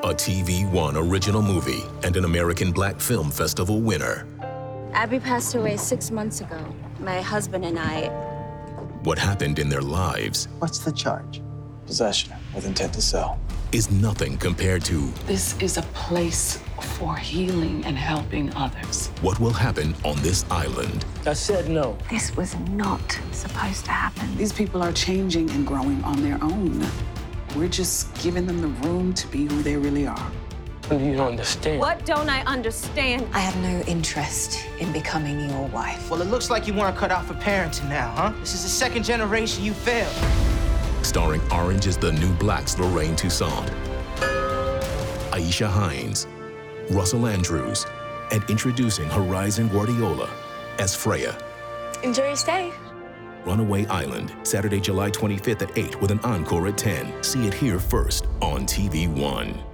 a TV One original movie and an American Black Film Festival winner. Abby passed away 6 months ago. My husband and I... What happened in their lives... What's the charge? Possession with intent to sell. ...is nothing compared to... This is a place for healing and helping others. What will happen on this island. I said no. This was not supposed to happen. These people are changing and growing on their own. We're just giving them the room to be who they really are. You don't understand. What don't I understand? I have no interest in becoming your wife. Well, it looks like you weren't cut out for parenting now, huh? This is the second generation you failed. Starring Orange is the New Black's Lorraine Toussaint, Aisha Hines, Russell Andrews, and introducing Horizon Guardiola as Freya. Enjoy your stay. Runaway Island, Saturday, July 25th at 8 with an encore at 10. See it here first on TV One.